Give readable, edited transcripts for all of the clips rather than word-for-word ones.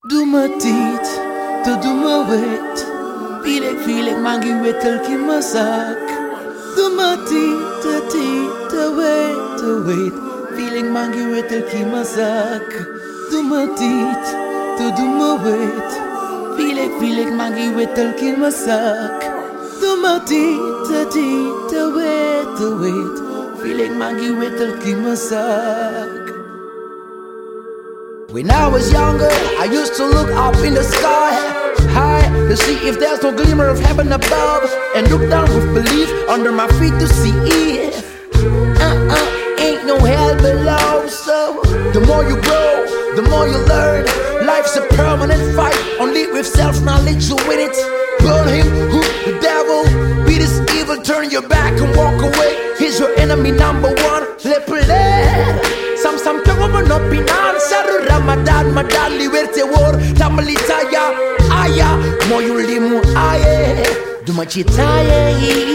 Doe me tijd, te doe me wet. Feel ik maa ngi wétal ki ma sàkk. Doe me tijd, te wet. Feel ik maa ngi wétal ki ma sàkk. Doe me tijd, te doe me wet. Feel ik maa ngi wétal ki ma sàkk. Doe me tijd, te wet. Feel ik maa ngi wétal ki ma sàkk. When I was younger, I used to look up in the sky high to see if there's no glimmer of heaven above, and look down with belief under my feet to see if ain't no hell below. So the more you grow, the more you learn. Life's a permanent fight, only with self-knowledge you win it. Burn him, who the devil, beat his evil, turn your back and walk away. He's your enemy number one. Let play. Sam tango mo no pinan saru Ramadan madan liwerte wor tamali taya aya mo yulimu aye duma chitaye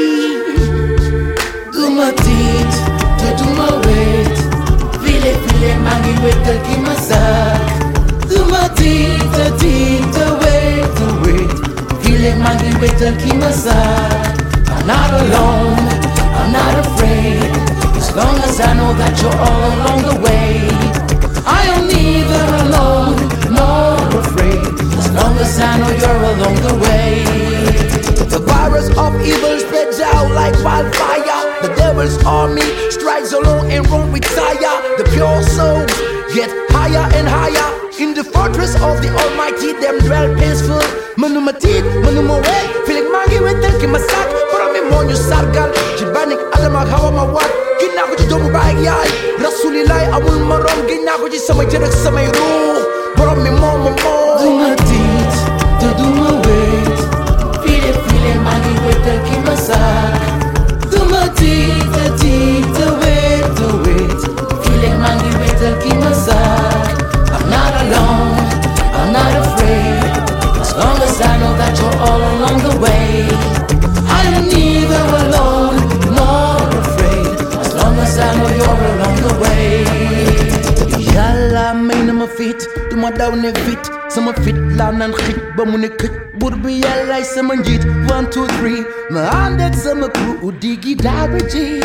duma tit to duma wet file mangi wetel ki masak duma tit to wet file mangi wetel ki masak. I'm not alone, I'm not afraid, as long as I know that you're all along the way. I am neither alone nor afraid, as long as I know you're along the way. The virus of evil spreads out like wildfire. The devil's army strikes alone and won't retire. The pure souls get higher and higher. In the fortress of the Almighty, them dwell peaceful. Manumatit, manumaway, feeling mangi wetel ki masak. Parami monyo sargal, jibanik alamak hawa mawat. Ginako ji domu baik yai, Rasulillah amul marom. Ginako ji samay jarak samay ruh. Parami mo. Dumatit, to dumawait. Feel mangi wetel ki masak. Dumatit, to wait. Feeling mangi wetel ki masak. I'm not alone, I'm not afraid, as long as I know that you're all along the way. I am neither alone nor afraid, as long as I know you're along the way. Yalla may na ma fit, duma daw ne fit. Sama fit la nan xit ba mu ne këj. Buur bi yàllaay sama njiit. 1 2 3 ma ànd ak sama crew digi daaba ji.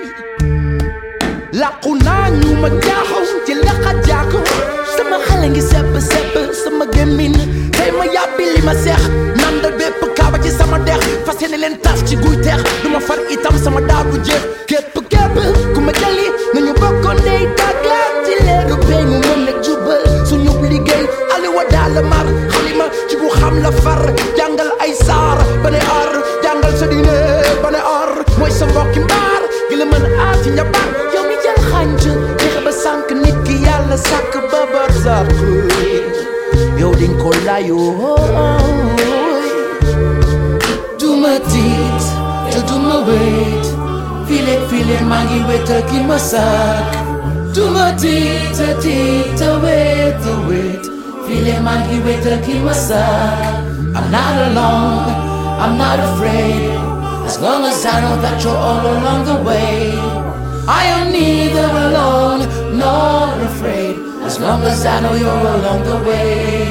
Làqu naa ñu ma jaaxaw ci laqa jaaxaw. Sama xale ngi sepp sama gémmiñ tey ma yàbbi li ma seex nandal bépp kaaba ci sama dex fas yéene leen tas ci guy teex duma far itam sama daagu jeex képp ku ma jali nañu bokkoon ndey tàggaat ci leeru bey mu mën a jubal suñu liggéey aliwa daal mar xalima ci ku xam la far jàngal ay saar ba ne ar jàngal sa diine ba ne ar mooy sa mbokki mbaar gi la mën aar ci njabar yow mi jël xànc fexe ba sànq nit ki yàlla sàkk ba bar sàkk yow dinga ko layoo. Duma tiit te duma wet feel it maa ngi wetal ki ma sàkk. Duma tiit te wet feel it maa ngi wetal ki ma sàkk. I'm not alone, I'm not afraid, as long as I know that you're all along the way. I am neither alone nor afraid, as long as I know you're along the way.